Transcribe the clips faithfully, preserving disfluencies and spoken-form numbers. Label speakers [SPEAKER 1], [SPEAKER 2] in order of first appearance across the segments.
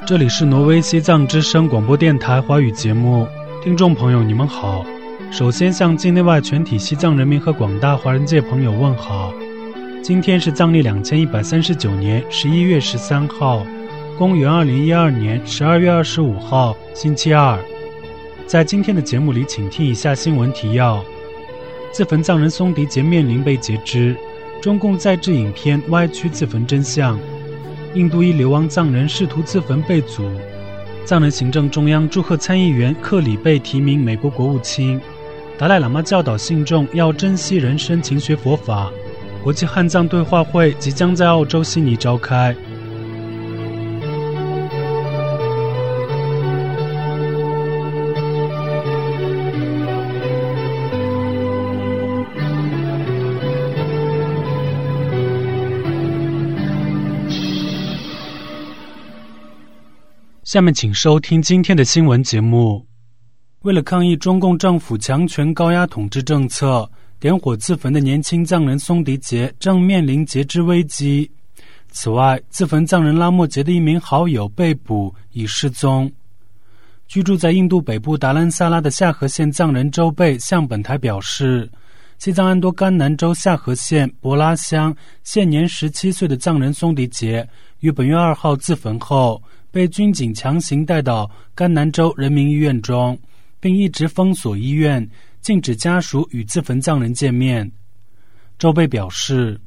[SPEAKER 1] 这里是挪威西藏之声广播电台华语节目，听众朋友你们好。首先向境内外全体西藏人民和广大华人界朋友问好。今天是藏历两千一百三十九年十一月十三号，公元二零一二年十二月二十五号，星期二。在今天的节目里，请听以下新闻提要：自焚藏人松迪杰面临被截肢，中共再制影片歪曲自焚真相。印度一流亡藏人试图自焚被阻，藏人行政中央祝贺参议员克里被提名美国国务卿。达赖喇嘛教导信众要珍惜人生，勤学佛法。国际汉藏对话会即将在澳洲悉尼召开。下面请收听今天的新闻节目。为了抗议中共政府强权高压统治政策，点火自焚的年轻藏人松迪杰正面临截肢危机。此外，自焚藏人拉莫杰的一名好友被捕，已失踪。居住在印度北部达兰萨拉的夏河县藏人周贝向本台表示，西藏安多甘南州夏河县博拉乡现年十七岁的藏人松迪杰于本月二号自焚后，被军警强行带到甘南州人民医院中，并一直封锁医院，禁止家属与自焚藏人见面。周贝表示，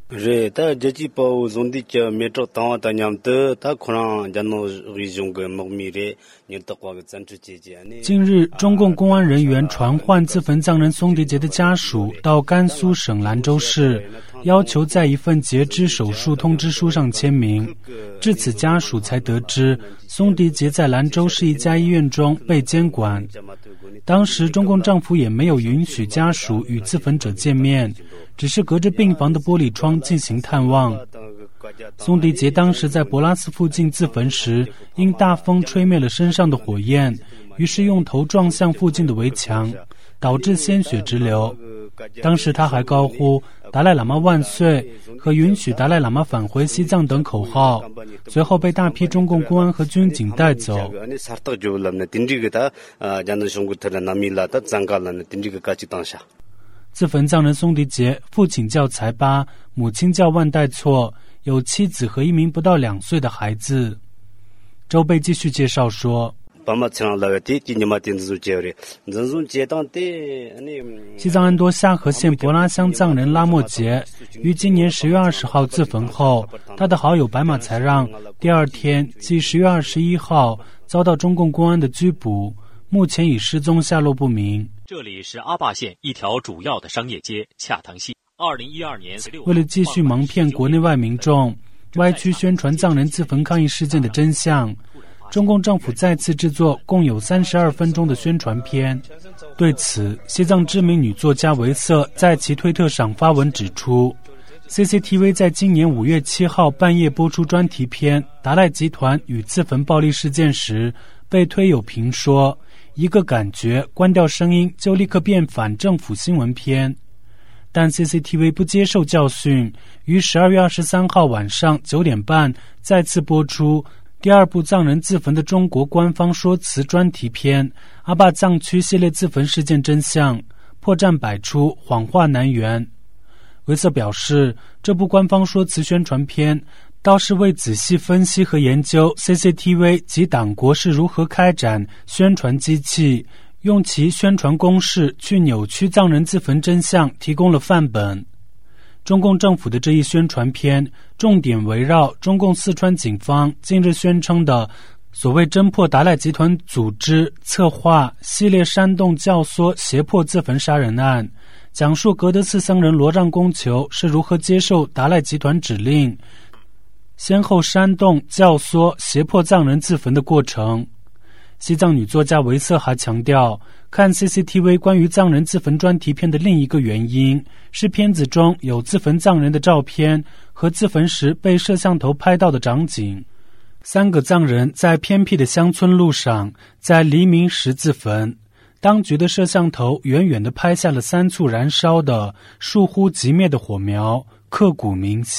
[SPEAKER 1] 近日，中共公安人员传唤自焚藏人松迪杰的家属到甘肃省兰州市，要求在一份截肢手术通知书上签名。至此，家属才得知松迪杰在兰州市一家医院中被监管。当时中共政府也没有允许家属与自焚者见面，只是隔着病房的玻璃窗进行探望。松迪杰当时在博拉斯附近自焚时，因大风吹灭了身上的火焰，于是用头撞向附近的围墙，导致鲜血直流。当时他还高呼达赖喇嘛万岁和允许达赖喇嘛返回西藏等口号，随后被大批中共公安和军警带走。自焚藏人松迪杰父亲叫才巴，母亲叫万代措，有妻子和一名不到两岁的孩子。周贝继续介绍说，西藏安多夏河县博拉乡藏人拉莫杰于今年十月二十号自焚后，他的好友白马才让第二天即十月二十一号遭到中共公安的拘捕，目前已失踪，下落不明。
[SPEAKER 2] 这里是阿坝县一条主要的商业街恰腾西。二零一二年，
[SPEAKER 1] 为了继续蒙骗国内外民众，歪曲宣传藏人自焚抗议事件的真相，中共政府再次制作共有三十二分钟的宣传片。对此，西藏知名女作家维瑟在其推特上发文指出， C C T V 在今年五月七号半夜播出专题片《达赖集团与自焚暴力事件》时，被推友评说，一个感觉关掉声音就立刻变反政府新闻片。但 C C T V 不接受教训，于十二月二十三号晚上九点半再次播出第二部藏人自焚的中国官方说辞专题片《阿坝藏区系列自焚事件真相》，破绽百出，谎话难圆。维瑟表示，这部官方说辞宣传片倒是为仔细分析和研究 C C T V 及党国是如何开展宣传机器，用其宣传公式去扭曲藏人自焚真相提供了范本。中共政府的这一宣传片重点围绕中共四川警方近日宣称的所谓侦破达赖集团组织策划系列煽动教唆胁迫自焚杀人案，讲述格德寺僧人罗让公求是如何接受达赖集团指令，先后煽动教唆胁迫藏人自焚的过程。西藏女作家维瑟还强调，看 C C T V 关于藏人自焚专题片的另一个原因是片子中有自焚藏人的照片和自焚时被摄像头拍到的场景。三个藏人在偏僻的乡村路上在黎明时自焚，当局的摄像头远远地拍下了三簇燃烧的、倏忽即灭的火苗，刻骨铭心。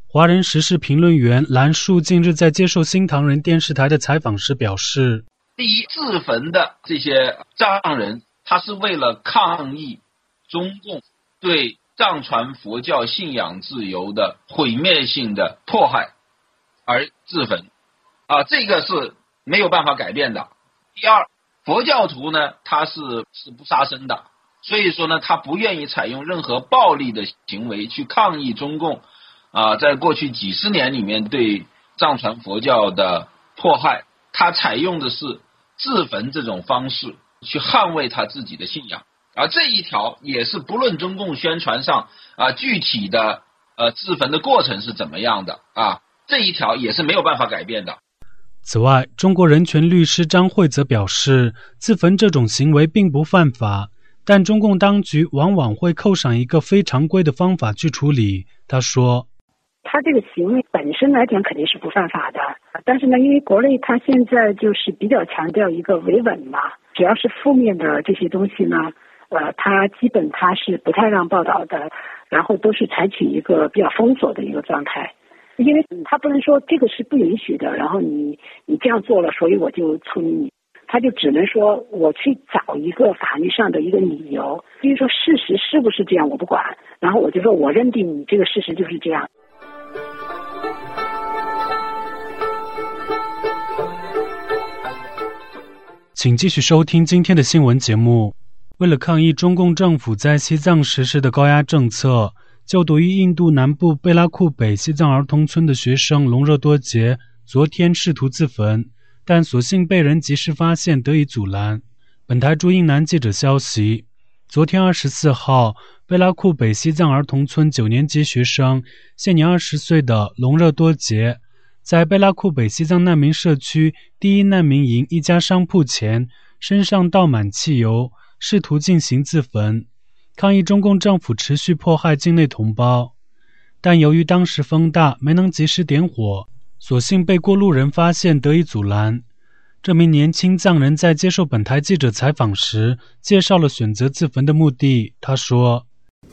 [SPEAKER 1] 华人时事评论员兰树近日在接受新唐人电视台的采访时表示，
[SPEAKER 3] 第一，自焚的这些藏人，他是为了抗议中共对藏传佛教信仰自由的毁灭性的迫害而自焚啊，这个是没有办法改变的。第二，佛教徒呢，他是是不杀生的，所以说呢，他不愿意采用任何暴力的行为去抗议中共啊，在过去几十年里面对藏传佛教的迫害，他采用的是自焚这种方式去捍卫他自己的信仰，而这一条也是不论中共宣传上啊具体的呃自焚的过程是怎么样的啊，这一条也是没有办法改变的。
[SPEAKER 1] 此外，中国人权律师张慧则表示，自焚这种行为并不犯法，但中共当局往往会扣上一个非常规的方法去处理。他说，
[SPEAKER 4] 他这个行为本身来讲肯定是不犯法的，但是呢，因为国内他现在就是比较强调一个维稳嘛，只要是负面的这些东西呢，呃，他基本他是不太让报道的，然后都是采取一个比较封锁的一个状态，因为他不能说这个是不允许的，然后你你这样做了，所以我就处理你，他就只能说我去找一个法律上的一个理由，至于说事实是不是这样我不管，然后我就说我认定你这个事实就是这样。
[SPEAKER 1] 请继续收听今天的新闻节目。为了抗议中共政府在西藏实施的高压政策，就读于印度南部贝拉库北西藏儿童村的学生隆热多杰昨天试图自焚，但所幸被人及时发现，得以阻拦。本台驻印南记者消息，昨天二十四号，贝拉库北西藏儿童村九年级学生现年二十岁的隆热多杰在贝拉库北西藏难民社区第一难民营一家商铺前，身上倒满汽油，试图进行自焚，抗议中共政府持续迫害境内同胞。但由于当时风大，没能及时点火，所幸被过路人发现，得以阻拦。这名年轻藏人在接受本台记者采访时，介绍了选择自焚的目的。他说，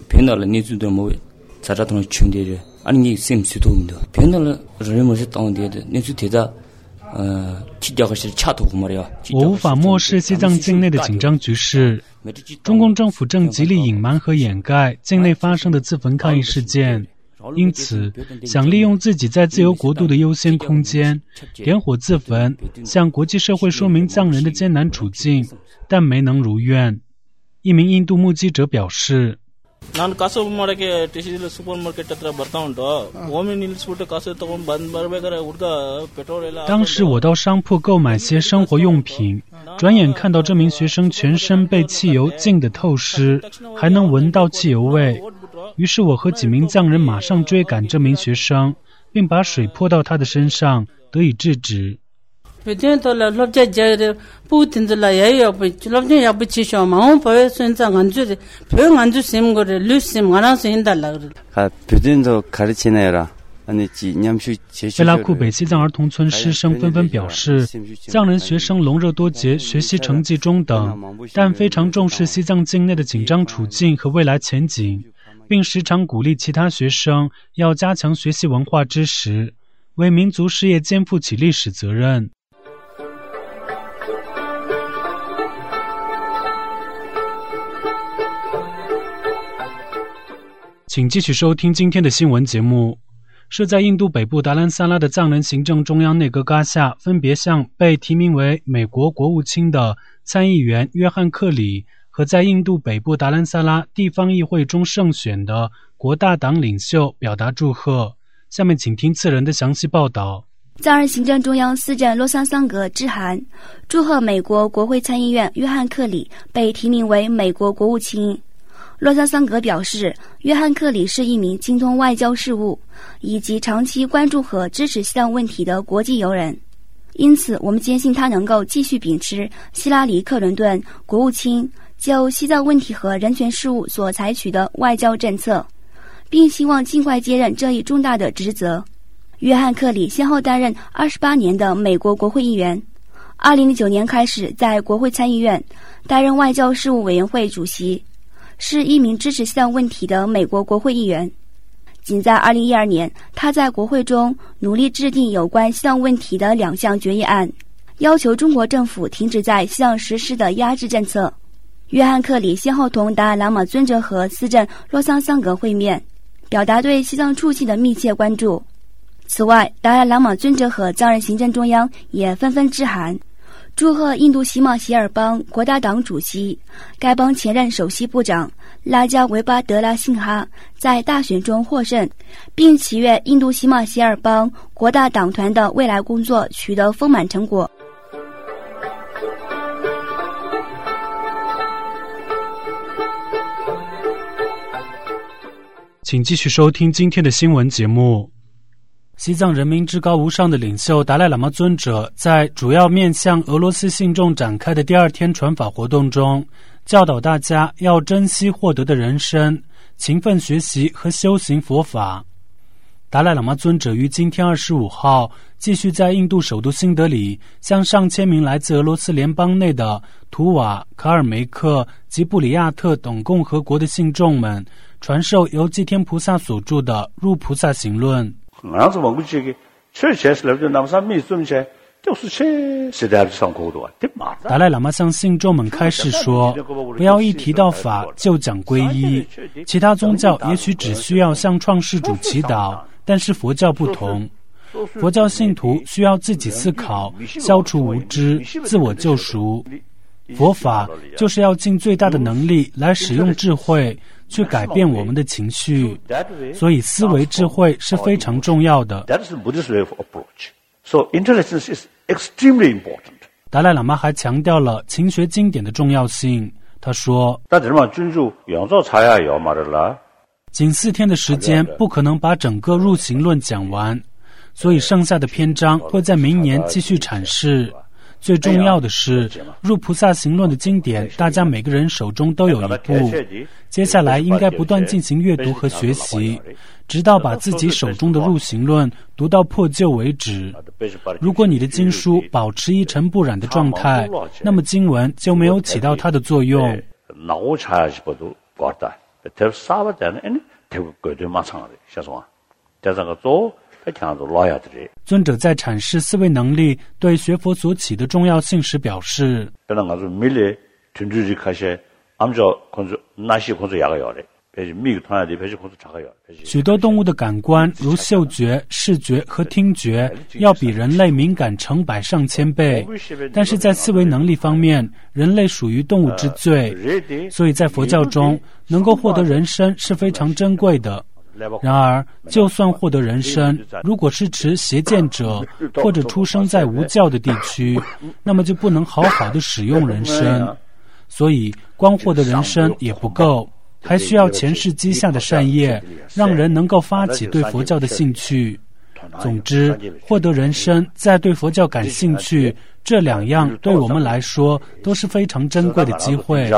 [SPEAKER 1] 我无法漠视西藏境内的紧张局势，中共政府正极力隐瞒和掩盖境内发生的自焚抗议事件，因此想利用自己在自由国度的优先空间点火自焚，向国际社会说明藏人的艰难处境，但没能如愿。一名印度目击者表示，
[SPEAKER 5] ನಾನು ಕಾಸು ಮಾಡಕ್ಕೆ ಟಿಸಿಲ್ super market ಹತ್ರ ಬರ್ತಾ ಉಂಟು ಒಮ್ಮೆ ನಿಲ್ಲಿಸ್ಬಿಟ್ಟು ಕಾಸು ತಗೊಂಡು ಬಂದ್ ಬರ್ಬೇಕಾದ್ರೆ ಹುಡುಗ ಪೆಟ್ರೋಲ್ ಎಲ್ಲ
[SPEAKER 1] 当时我到商铺购买些生活用品，转眼看到这名学生全身被汽油浸得透湿，还能闻到汽油味，于是我和几名藏人马上追赶这名学生，并把水泼到他的身上，得以制止。贝拉库北西藏儿童村师生纷纷表示，藏人学生隆热多杰学习成绩中等，但非常重视西藏境内的紧张处境和未来前景，并时常鼓励其他学生要加强学习文化知识，为民族事业肩负起历史责任。请继续收听今天的新闻节目。设在印度北部达兰萨拉的藏人行政中央内阁纲下，分别向被提名为美国国务卿的参议员约翰克里和在印度北部达兰萨拉地方议会中胜选的国大党领袖表达祝贺。下面请听次人的详细报道。
[SPEAKER 6] 藏人行政中央司政洛桑桑格致函，祝贺美国国会参议院约翰克里被提名为美国国务卿。洛桑桑格表示，约翰克里是一名精通外交事务以及长期关注和支持西藏问题的国际友人，因此我们坚信他能够继续秉持希拉里·克伦顿国务卿就西藏问题和人权事务所采取的外交政策，并希望尽快接任这一重大的职责。约翰克里先后担任二十八年的美国国会议员，二零零九年开始在国会参议院担任外交事务委员会主席，是一名支持西藏问题的美国国会议员。 仅在二零一二年，他在国会中努力制定有关西藏问题的两项决议案，要求中国政府停止在西藏实施的压制政策。约翰·克里先后同达赖喇嘛尊者和司政洛桑桑格会面，表达对西藏处境的密切关注。此外，达赖喇嘛尊者和藏人行政中央也纷纷致函，祝贺印度喜马偕尔邦国大党主席、该邦前任首席部长拉加维巴德拉辛哈在大选中获胜，并祈愿印度喜马偕尔邦国大党团的未来工作取得丰满成果。
[SPEAKER 1] 请继续收听今天的新闻节目。西藏人民至高无上的领袖达赖喇嘛尊者在主要面向俄罗斯信众展开的第二天传法活动中，教导大家要珍惜获得的人生，勤奋学习和修行佛法。达赖喇嘛尊者于今天二十五号继续在印度首都新德里向上千名来自俄罗斯联邦内的图瓦、卡尔梅克及布里亚特等共和国的信众们传授由寂天菩萨所著的《入菩萨行论》。达赖喇嘛向信众们开示说，不要一提到法就讲皈依，其他宗教也许只需要向创世主祈祷，但是佛教不同，佛教信徒需要自己思考，消除无知，自我救赎。佛法就是要尽最大的能力来使用智慧去改变我们的情绪，所以思维智慧是非常重要的。达赖喇嘛还强调了勤学经典的重要性。他说，仅四天的时间不可能把整个入行论讲完，所以剩下的篇章会在明年继续阐释。最重要的是，入菩萨行论的经典大家每个人手中都有一部，接下来应该不断进行阅读和学习，直到把自己手中的入行论读到破旧为止。如果你的经书保持一尘不染的状态，那么经文就没有起到它的作用。尊者在阐释思维能力对学佛所起的重要性时表示，许多动物的感官如嗅觉、视觉和听觉要比人类敏感成百上千倍，但是在思维能力方面，人类属于动物之最，所以在佛教中能够获得人身是非常珍贵的。然而，就算获得人身，如果是持邪见者或者出生在无教的地区，那么就不能好好的使用人身。所以光获得人身也不够，还需要前世积下的善业，让人能够发起对佛教的兴趣。总之，获得人身再对佛教感兴趣，这两样对我们来说都是非常珍贵的机会。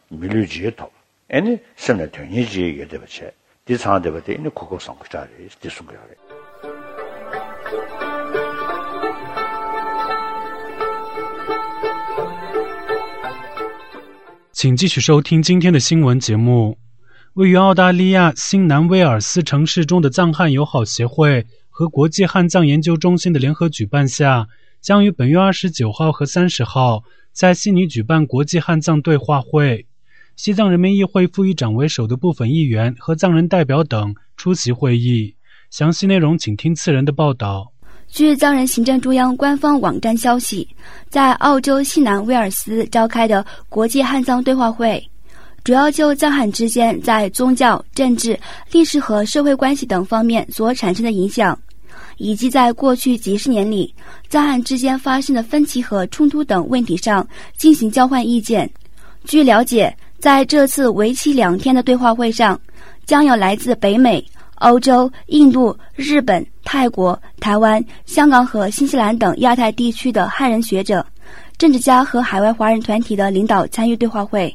[SPEAKER 1] 请继续收听今天的新闻节目。位于澳大利亚新南威尔斯城市中的藏汉友好协会和国际汉藏研究中心的联合举办下，将于本月二十九号和三十号在悉尼举办国际汉藏对话会。西藏人民议会副议长为首的部分议员和藏人代表等出席会议。详细内容请听次人的报道。
[SPEAKER 6] 据藏人行政中央官方网站消息，在澳洲西南威尔斯召开的国际汉藏对话会，主要就藏汉之间在宗教、政治、历史和社会关系等方面所产生的影响，以及在过去几十年里藏汉之间发生的分歧和冲突等问题上进行交换意见。据了解，在这次为期两天的对话会上，将有来自北美、欧洲、印度、日本、泰国、台湾、香港和新西兰等亚太地区的汉人学者、政治家和海外华人团体的领导参与对话会。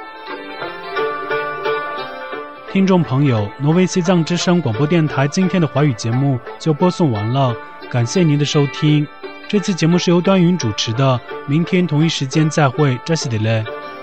[SPEAKER 1] 听众朋友，挪威西藏之声广播电台今天的华语节目就播送完了，感谢您的收听。这次节目是由端云主持的，明天同一时间再会，扎西德勒。